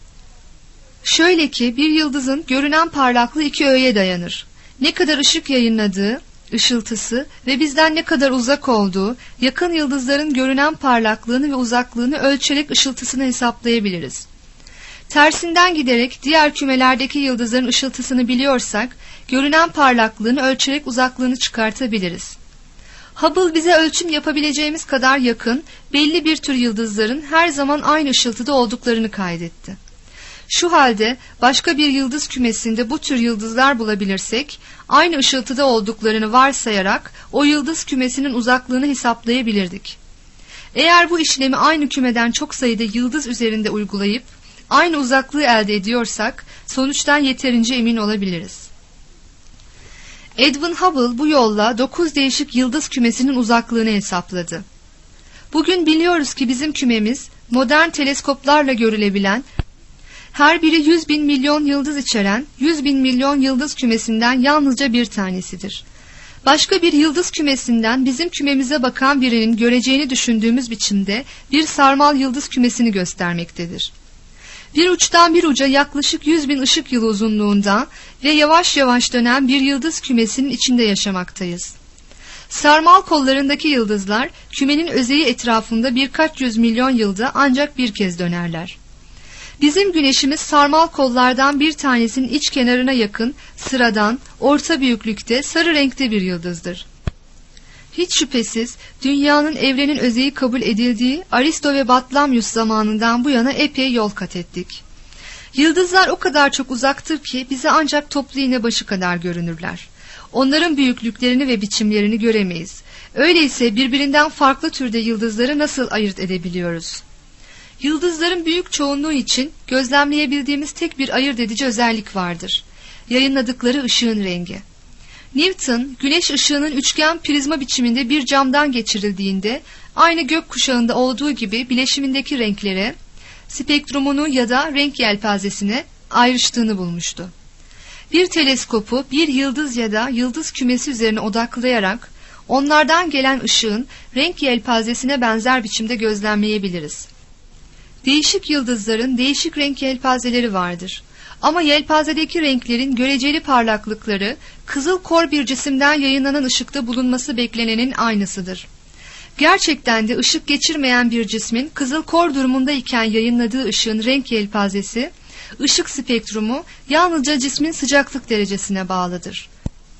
Şöyle ki bir yıldızın görünen parlaklığı iki öğeye dayanır. Ne kadar ışık yayınladığı, ışıltısı ve bizden ne kadar uzak olduğu, yakın yıldızların görünen parlaklığını ve uzaklığını ölçerek ışıltısını hesaplayabiliriz. Tersinden giderek diğer kümelerdeki yıldızların ışıltısını biliyorsak, görünen parlaklığını ölçerek uzaklığını çıkartabiliriz. Hubble bize ölçüm yapabileceğimiz kadar yakın, belli bir tür yıldızların her zaman aynı ışıltıda olduklarını kaydetti. Şu halde başka bir yıldız kümesinde bu tür yıldızlar bulabilirsek, aynı ışıltıda olduklarını varsayarak o yıldız kümesinin uzaklığını hesaplayabilirdik. Eğer bu işlemi aynı kümeden çok sayıda yıldız üzerinde uygulayıp aynı uzaklığı elde ediyorsak, sonuçtan yeterince emin olabiliriz. Edwin Hubble bu yolla dokuz değişik yıldız kümesinin uzaklığını hesapladı. Bugün biliyoruz ki bizim kümemiz, modern teleskoplarla görülebilen, her biri yüz bin milyon yıldız içeren yüz bin milyon yıldız kümesinden yalnızca bir tanesidir. Başka bir yıldız kümesinden bizim kümemize bakan birinin göreceğini düşündüğümüz biçimde bir sarmal yıldız kümesini göstermektedir. Bir uçtan bir uca yaklaşık yüz bin ışık yılı uzunluğunda ve yavaş yavaş dönen bir yıldız kümesinin içinde yaşamaktayız. Sarmal kollarındaki yıldızlar kümenin özeyi etrafında birkaç yüz milyon yılda ancak bir kez dönerler. Bizim güneşimiz sarmal kollardan bir tanesinin iç kenarına yakın, sıradan, orta büyüklükte, sarı renkte bir yıldızdır. Hiç şüphesiz dünyanın evrenin özeyi kabul edildiği Aristo ve Batlamyus zamanından bu yana epey yol kat ettik. Yıldızlar o kadar çok uzaktır ki bize ancak toplu iğne başı kadar görünürler. Onların büyüklüklerini ve biçimlerini göremeyiz. Öyleyse birbirinden farklı türde yıldızları nasıl ayırt edebiliyoruz? Yıldızların büyük çoğunluğu için gözlemleyebildiğimiz tek bir ayırt edici özellik vardır: yayınladıkları ışığın rengi. Newton, güneş ışığının üçgen prizma biçiminde bir camdan geçirildiğinde, aynı gökkuşağında olduğu gibi bileşimindeki renklere, spektrumunu ya da renk yelpazesine ayrıştığını bulmuştu. Bir teleskopu bir yıldız ya da yıldız kümesi üzerine odaklayarak, onlardan gelen ışığın renk yelpazesine benzer biçimde gözlemleyebiliriz. Değişik yıldızların değişik renk yelpazeleri vardır. Ama yelpazedeki renklerin göreceli parlaklıkları, kızıl kor bir cisimden yayınlanan ışıkta bulunması beklenenin aynısıdır. Gerçekten de ışık geçirmeyen bir cismin kızıl kor durumundayken yayınladığı ışığın renk yelpazesi, ışık spektrumu yalnızca cismin sıcaklık derecesine bağlıdır.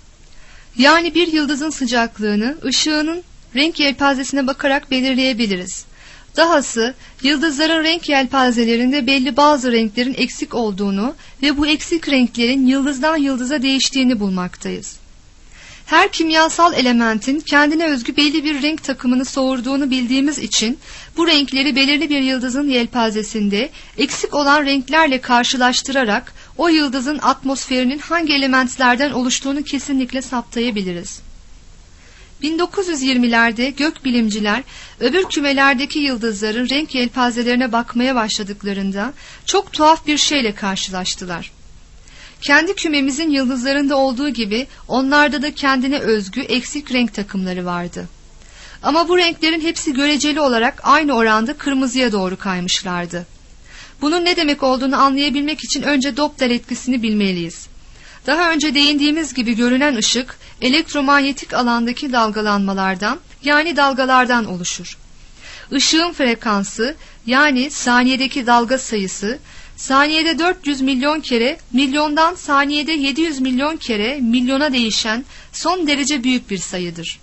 Yani bir yıldızın sıcaklığını ışığının renk yelpazesine bakarak belirleyebiliriz. Dahası yıldızların renk yelpazelerinde belli bazı renklerin eksik olduğunu ve bu eksik renklerin yıldızdan yıldıza değiştiğini bulmaktayız. Her kimyasal elementin kendine özgü belli bir renk takımını soğurduğunu bildiğimiz için bu renkleri belirli bir yıldızın yelpazesinde eksik olan renklerle karşılaştırarak o yıldızın atmosferinin hangi elementlerden oluştuğunu kesinlikle saptayabiliriz. bin dokuz yüz yirmilerde gökbilimciler öbür kümelerdeki yıldızların renk yelpazelerine bakmaya başladıklarında çok tuhaf bir şeyle karşılaştılar. Kendi kümemizin yıldızlarında olduğu gibi onlarda da kendine özgü eksik renk takımları vardı. Ama bu renklerin hepsi göreceli olarak aynı oranda kırmızıya doğru kaymışlardı. Bunun ne demek olduğunu anlayabilmek için önce Doppler etkisini bilmeliyiz. Daha önce değindiğimiz gibi görünen ışık, elektromanyetik alandaki dalgalanmalardan, yani dalgalardan oluşur. Işığın frekansı, yani saniyedeki dalga sayısı, saniyede dört yüz milyon kere, milyondan saniyede yedi yüz milyon kere milyona değişen son derece büyük bir sayıdır.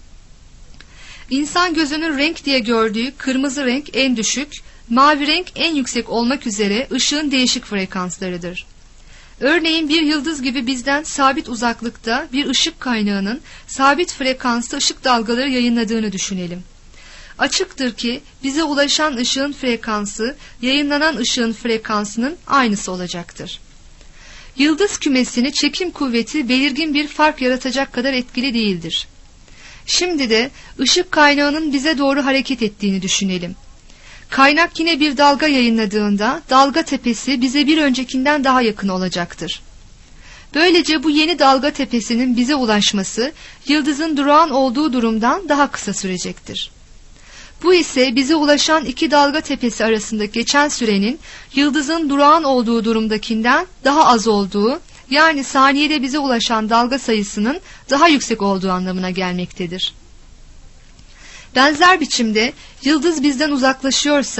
İnsan gözünün renk diye gördüğü kırmızı renk en düşük, mavi renk en yüksek olmak üzere ışığın değişik frekanslarıdır. Örneğin bir yıldız gibi bizden sabit uzaklıkta bir ışık kaynağının sabit frekanslı ışık dalgaları yayınladığını düşünelim. Açıktır ki bize ulaşan ışığın frekansı, yayınlanan ışığın frekansının aynısı olacaktır. Yıldız kümesini çekim kuvveti belirgin bir fark yaratacak kadar etkili değildir. Şimdi de ışık kaynağının bize doğru hareket ettiğini düşünelim. Kaynak yine bir dalga yayınladığında dalga tepesi bize bir öncekinden daha yakın olacaktır. Böylece bu yeni dalga tepesinin bize ulaşması yıldızın durağan olduğu durumdan daha kısa sürecektir. Bu ise bize ulaşan iki dalga tepesi arasında geçen sürenin yıldızın durağan olduğu durumdakinden daha az olduğu, yani saniyede bize ulaşan dalga sayısının daha yüksek olduğu anlamına gelmektedir. Benzer biçimde yıldız bizden uzaklaşıyorsa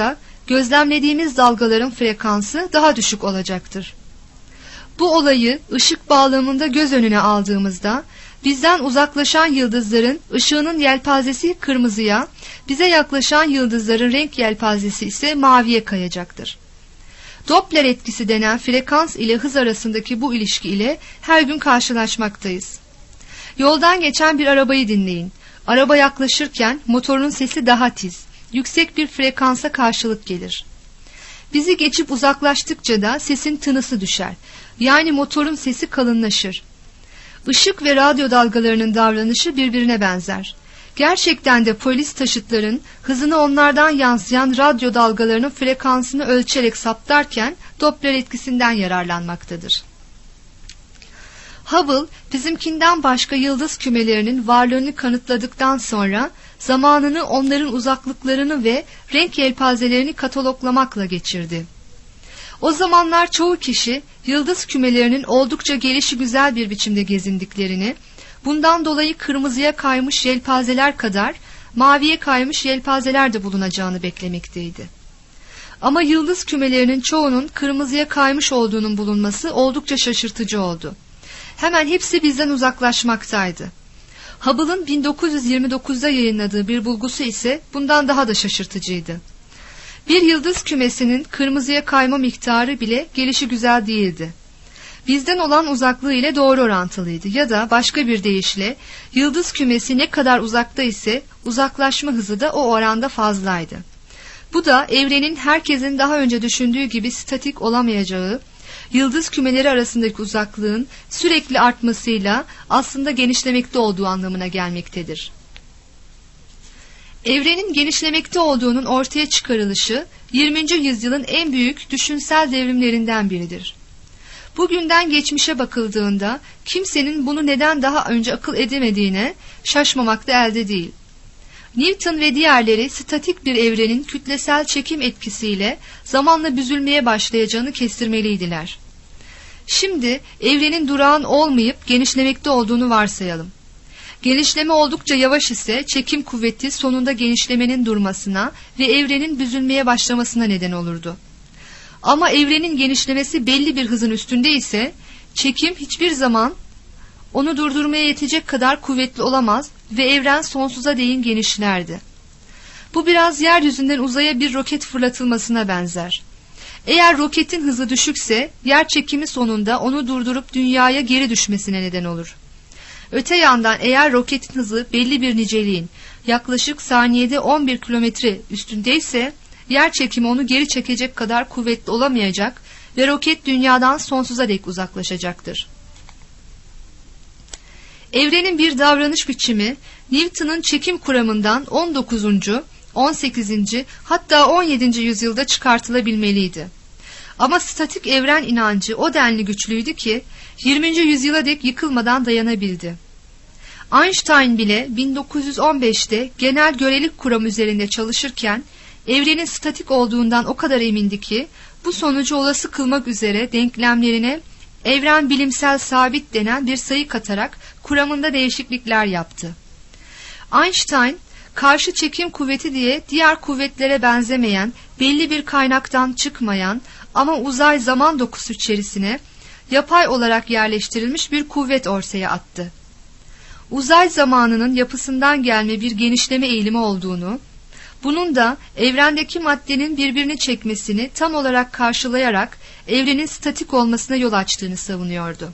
gözlemlediğimiz dalgaların frekansı daha düşük olacaktır. Bu olayı ışık bağlamında göz önüne aldığımızda bizden uzaklaşan yıldızların ışığının yelpazesi kırmızıya, bize yaklaşan yıldızların renk yelpazesi ise maviye kayacaktır. Doppler etkisi denen frekans ile hız arasındaki bu ilişki ile her gün karşılaşmaktayız. Yoldan geçen bir arabayı dinleyin. Araba yaklaşırken motorun sesi daha tiz, yüksek bir frekansa karşılık gelir. Bizi geçip uzaklaştıkça da sesin tınısı düşer. Yani motorun sesi kalınlaşır. Işık ve radyo dalgalarının davranışı birbirine benzer. Gerçekten de polis taşıtların hızını onlardan yansıyan radyo dalgalarının frekansını ölçerek saptarken Doppler etkisinden yararlanmaktadır. Hubble, bizimkinden başka yıldız kümelerinin varlığını kanıtladıktan sonra zamanını onların uzaklıklarını ve renk yelpazelerini kataloglamakla geçirdi. O zamanlar çoğu kişi yıldız kümelerinin oldukça gelişigüzel bir biçimde gezindiklerini, bundan dolayı kırmızıya kaymış yelpazeler kadar maviye kaymış yelpazeler de bulunacağını beklemekteydi. Ama yıldız kümelerinin çoğunun kırmızıya kaymış olduğunun bulunması oldukça şaşırtıcı oldu. Hemen hepsi bizden uzaklaşmaktaydı. Hubble'ın bin dokuz yüz yirmi dokuzda yayınladığı bir bulgusu ise bundan daha da şaşırtıcıydı. Bir yıldız kümesinin kırmızıya kayma miktarı bile gelişigüzel değildi. Bizden olan uzaklığı ile doğru orantılıydı ya da başka bir deyişle yıldız kümesi ne kadar uzakta ise uzaklaşma hızı da o oranda fazlaydı. Bu da evrenin herkesin daha önce düşündüğü gibi statik olamayacağı, yıldız kümeleri arasındaki uzaklığın sürekli artmasıyla aslında genişlemekte olduğu anlamına gelmektedir. Evrenin genişlemekte olduğunun ortaya çıkarılışı yirminci yüzyılın en büyük düşünsel devrimlerinden biridir. Bugünden geçmişe bakıldığında kimsenin bunu neden daha önce akıl edemediğine şaşmamak da elde değil. Newton ve diğerleri statik bir evrenin kütlesel çekim etkisiyle zamanla büzülmeye başlayacağını kestirmeliydiler. Şimdi evrenin durağan olmayıp genişlemekte olduğunu varsayalım. Genişleme oldukça yavaş ise çekim kuvveti sonunda genişlemenin durmasına ve evrenin büzülmeye başlamasına neden olurdu. Ama evrenin genişlemesi belli bir hızın üstünde ise çekim hiçbir zaman onu durdurmaya yetecek kadar kuvvetli olamaz ve evren sonsuza değin genişlerdi. Bu biraz yeryüzünden uzaya bir roket fırlatılmasına benzer. Eğer roketin hızı düşükse yer çekimi sonunda onu durdurup dünyaya geri düşmesine neden olur. Öte yandan eğer roketin hızı belli bir niceliğin yaklaşık saniyede on bir kilometre üstündeyse yer çekimi onu geri çekecek kadar kuvvetli olamayacak ve roket dünyadan sonsuza dek uzaklaşacaktır. Evrenin bir davranış biçimi Newton'un çekim kuramından on dokuzuncu, on sekizinci hatta on yedinci yüzyılda çıkartılabilmeliydi. Ama statik evren inancı o denli güçlüydü ki yirminci yüzyıla dek yıkılmadan dayanabildi. Einstein bile bin dokuz yüz on beşte genel görelik kuramı üzerinde çalışırken evrenin statik olduğundan o kadar emindi ki bu sonucu olası kılmak üzere denklemlerine evren bilimsel sabit denen bir sayı katarak kuramında değişiklikler yaptı. Einstein, karşı çekim kuvveti diye diğer kuvvetlere benzemeyen, belli bir kaynaktan çıkmayan ama uzay zaman dokusu içerisine yapay olarak yerleştirilmiş bir kuvvet ortaya attı. Uzay zamanının yapısından gelme bir genişleme eğilimi olduğunu, bunun da evrendeki maddenin birbirini çekmesini tam olarak karşılayarak evrenin statik olmasına yol açtığını savunuyordu.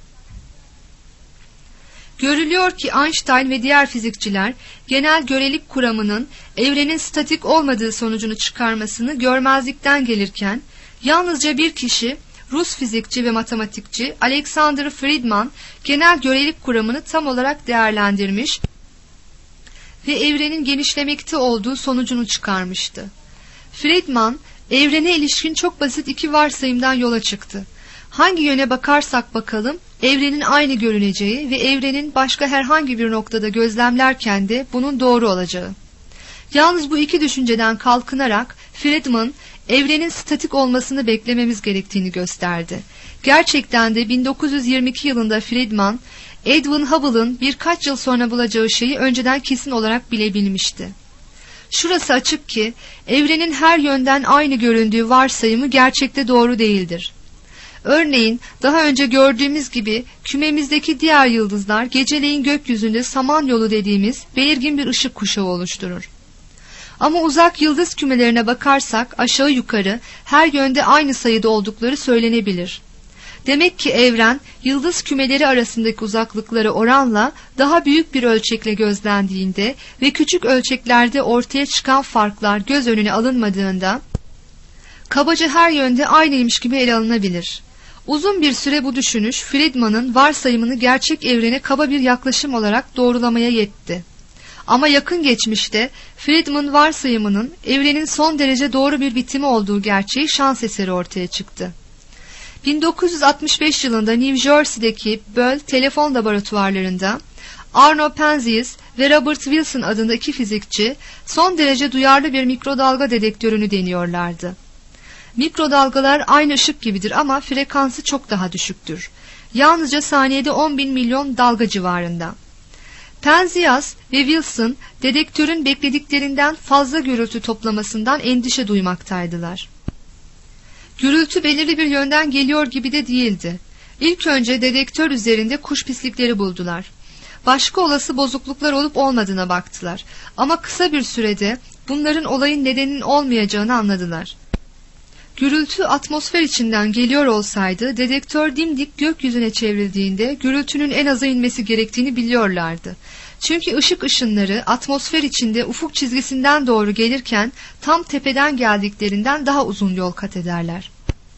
Görülüyor ki Einstein ve diğer fizikçiler genel görelik kuramının evrenin statik olmadığı sonucunu çıkarmasını görmezlikten gelirken yalnızca bir kişi, Rus fizikçi ve matematikçi Alexander Friedman genel görelik kuramını tam olarak değerlendirmiş ve evrenin genişlemekte olduğu sonucunu çıkarmıştı. Friedman, evrene ilişkin çok basit iki varsayımdan yola çıktı. Hangi yöne bakarsak bakalım, evrenin aynı görüneceği ve evrenin başka herhangi bir noktada gözlemlerken de bunun doğru olacağı. Yalnız bu iki düşünceden kalkınarak Friedman, evrenin statik olmasını beklememiz gerektiğini gösterdi. Gerçekten de bin dokuz yüz yirmi iki yılında Friedman, Edwin Hubble'ın birkaç yıl sonra bulacağı şeyi önceden kesin olarak bilebilmişti. Şurası açık ki evrenin her yönden aynı göründüğü varsayımı gerçekte doğru değildir. Örneğin daha önce gördüğümüz gibi kümemizdeki diğer yıldızlar geceleyin gökyüzünde Samanyolu dediğimiz belirgin bir ışık kuşağı oluşturur. Ama uzak yıldız kümelerine bakarsak aşağı yukarı her yönde aynı sayıda oldukları söylenebilir. Demek ki evren yıldız kümeleri arasındaki uzaklıkları oranla daha büyük bir ölçekle gözlendiğinde ve küçük ölçeklerde ortaya çıkan farklar göz önüne alınmadığında kabaca her yönde aynıymış gibi ele alınabilir. Uzun bir süre bu düşünüş Friedman'ın varsayımını gerçek evrene kaba bir yaklaşım olarak doğrulamaya yetti. Ama yakın geçmişte Friedman varsayımının evrenin son derece doğru bir bitimi olduğu gerçeği şans eseri ortaya çıktı. bin dokuz yüz altmış beş yılında New Jersey'deki Bell telefon laboratuvarlarında Arno Penzias ve Robert Wilson adında iki fizikçi son derece duyarlı bir mikrodalga dedektörünü deniyorlardı. Mikrodalgalar aynı ışık gibidir ama frekansı çok daha düşüktür. Yalnızca saniyede on bin milyon dalga civarında. Penzias ve Wilson dedektörün beklediklerinden fazla gürültü toplamasından endişe duymaktaydılar. Gürültü belirli bir yönden geliyor gibi de değildi. İlk önce dedektör üzerinde kuş pislikleri buldular. Başka olası bozukluklar olup olmadığına baktılar. Ama kısa bir sürede bunların olayın nedeninin olmayacağını anladılar. Gürültü atmosfer içinden geliyor olsaydı dedektör dimdik gökyüzüne çevrildiğinde gürültünün en aza inmesi gerektiğini biliyorlardı. Çünkü ışık ışınları atmosfer içinde ufuk çizgisinden doğru gelirken tam tepeden geldiklerinden daha uzun yol kat ederler.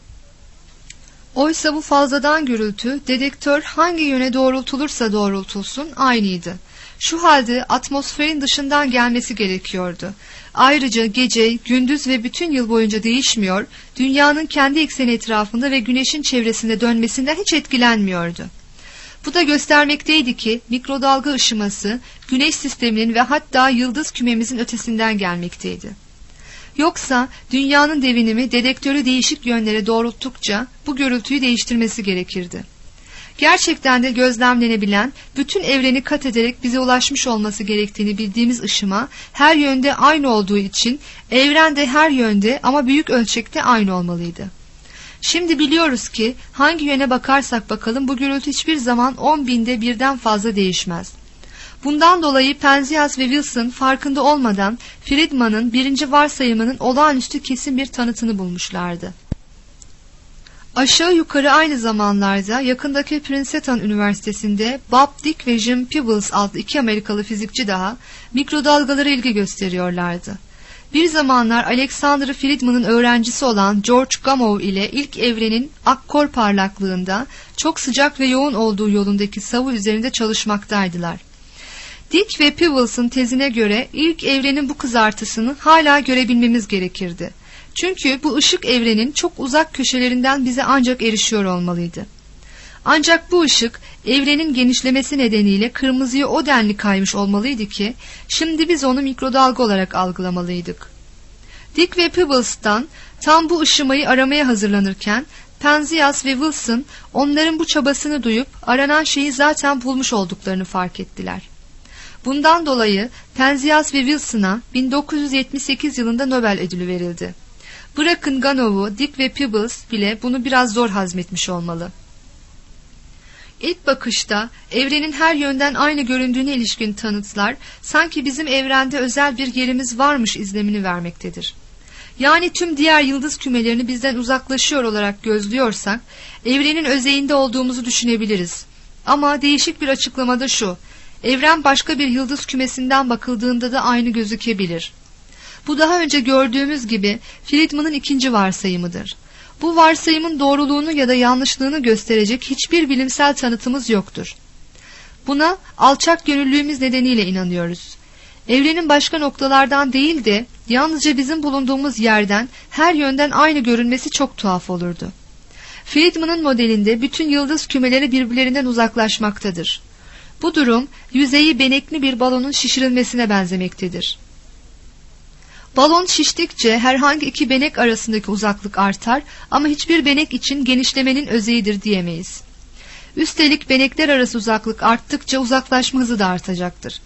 Oysa bu fazladan gürültü dedektör hangi yöne doğrultulursa doğrultulsun aynıydı. Şu halde atmosferin dışından gelmesi gerekiyordu. Ayrıca gece, gündüz ve bütün yıl boyunca değişmiyor, dünyanın kendi ekseni etrafında ve güneşin çevresinde dönmesinden hiç etkilenmiyordu. Bu da göstermekteydi ki mikrodalga ışıması güneş sisteminin ve hatta yıldız kümemizin ötesinden gelmekteydi. Yoksa dünyanın devinimi dedektörü değişik yönlere doğrulttukça bu gürültüyü değiştirmesi gerekirdi. Gerçekten de gözlemlenebilen, bütün evreni kat ederek bize ulaşmış olması gerektiğini bildiğimiz ışıma her yönde aynı olduğu için evren de her yönde ama büyük ölçekte aynı olmalıydı. Şimdi biliyoruz ki hangi yöne bakarsak bakalım bu gürültü hiçbir zaman on binde birden fazla değişmez. Bundan dolayı Penzias ve Wilson farkında olmadan Friedman'ın birinci varsayımının olağanüstü kesin bir tanıtını bulmuşlardı. Aşağı yukarı aynı zamanlarda yakındaki Princeton Üniversitesi'nde Bob Dick ve Jim Peebles adlı iki Amerikalı fizikçi daha mikrodalgalara ilgi gösteriyorlardı. Bir zamanlar Alexander Friedman'ın öğrencisi olan George Gamow ile ilk evrenin akkor parlaklığında çok sıcak ve yoğun olduğu yolundaki savu üzerinde çalışmaktaydılar. Dick ve Peebles'ın tezine göre ilk evrenin bu kızartısını hala görebilmemiz gerekirdi. Çünkü bu ışık evrenin çok uzak köşelerinden bize ancak erişiyor olmalıydı. Ancak bu ışık evrenin genişlemesi nedeniyle kırmızıya o denli kaymış olmalıydı ki şimdi biz onu mikrodalga olarak algılamalıydık. Dick ve Peebles'tan tam bu ışımayı aramaya hazırlanırken Penzias ve Wilson onların bu çabasını duyup aranan şeyi zaten bulmuş olduklarını fark ettiler. Bundan dolayı Penzias ve Wilson'a bin dokuz yüz yetmiş sekiz yılında Nobel ödülü verildi. Bırakın Ganow'u, Dick ve Peebles bile bunu biraz zor hazmetmiş olmalı. İlk bakışta evrenin her yönden aynı göründüğüne ilişkin tanıtlar sanki bizim evrende özel bir yerimiz varmış izlemini vermektedir. Yani tüm diğer yıldız kümelerini bizden uzaklaşıyor olarak gözlüyorsak evrenin özeğinde olduğumuzu düşünebiliriz. Ama değişik bir açıklamada şu: evren başka bir yıldız kümesinden bakıldığında da aynı gözükebilir. Bu daha önce gördüğümüz gibi Friedman'ın ikinci varsayımıdır. Bu varsayımın doğruluğunu ya da yanlışlığını gösterecek hiçbir bilimsel tanıtımız yoktur. Buna alçak gönüllülüğümüz nedeniyle inanıyoruz. Evrenin başka noktalardan değil de yalnızca bizim bulunduğumuz yerden her yönden aynı görünmesi çok tuhaf olurdu. Friedman'ın modelinde bütün yıldız kümeleri birbirlerinden uzaklaşmaktadır. Bu durum yüzeyi benekli bir balonun şişirilmesine benzemektedir. Balon şiştikçe herhangi iki benek arasındaki uzaklık artar ama hiçbir benek için genişlemenin özeyidir diyemeyiz. Üstelik benekler arası uzaklık arttıkça uzaklaşma hızı da artacaktır.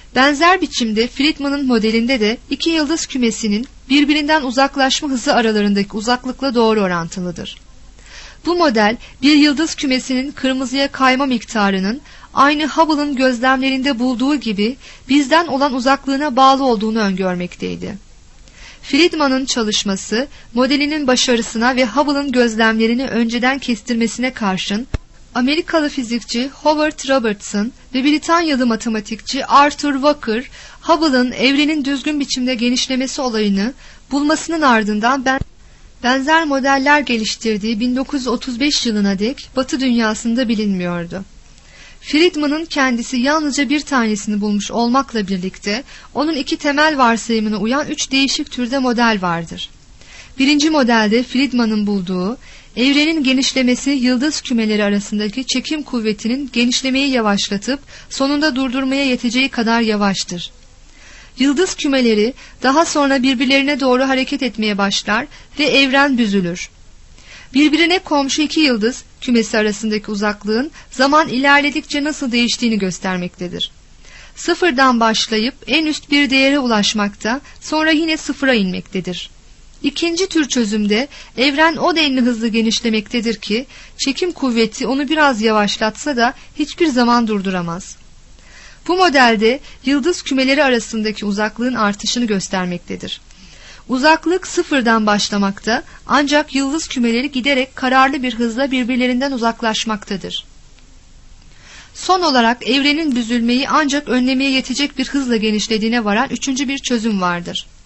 Benzer biçimde Friedman'ın modelinde de iki yıldız kümesinin birbirinden uzaklaşma hızı aralarındaki uzaklıkla doğru orantılıdır. Bu model bir yıldız kümesinin kırmızıya kayma miktarının aynı Hubble'ın gözlemlerinde bulduğu gibi bizden olan uzaklığına bağlı olduğunu öngörmekteydi. Friedman'ın çalışması modelinin başarısına ve Hubble'ın gözlemlerini önceden kestirmesine karşın Amerikalı fizikçi Howard Robertson ve Britanyalı matematikçi Arthur Walker, Hubble'ın evrenin düzgün biçimde genişlemesi olayını bulmasının ardından ben benzer modeller geliştirdiği bin dokuz yüz otuz beş yılına dek Batı dünyasında bilinmiyordu. Friedman'ın kendisi yalnızca bir tanesini bulmuş olmakla birlikte onun iki temel varsayımına uyan üç değişik türde model vardır. Birinci modelde Friedman'ın bulduğu evrenin genişlemesi yıldız kümeleri arasındaki çekim kuvvetinin genişlemeyi yavaşlatıp sonunda durdurmaya yeteceği kadar yavaştır. Yıldız kümeleri daha sonra birbirlerine doğru hareket etmeye başlar ve evren büzülür. Birbirine komşu iki yıldız kümesi arasındaki uzaklığın zaman ilerledikçe nasıl değiştiğini göstermektedir. Sıfırdan başlayıp en üst bir değere ulaşmakta, sonra yine sıfıra inmektedir. İkinci tür çözümde evren o denli hızlı genişlemektedir ki çekim kuvveti onu biraz yavaşlatsa da hiçbir zaman durduramaz. Bu modelde yıldız kümeleri arasındaki uzaklığın artışını göstermektedir. Uzaklık sıfırdan başlamakta, ancak yıldız kümeleri giderek kararlı bir hızla birbirlerinden uzaklaşmaktadır. Son olarak evrenin büzülmeyi ancak önlemeye yetecek bir hızla genişlediğine varan üçüncü bir çözüm vardır.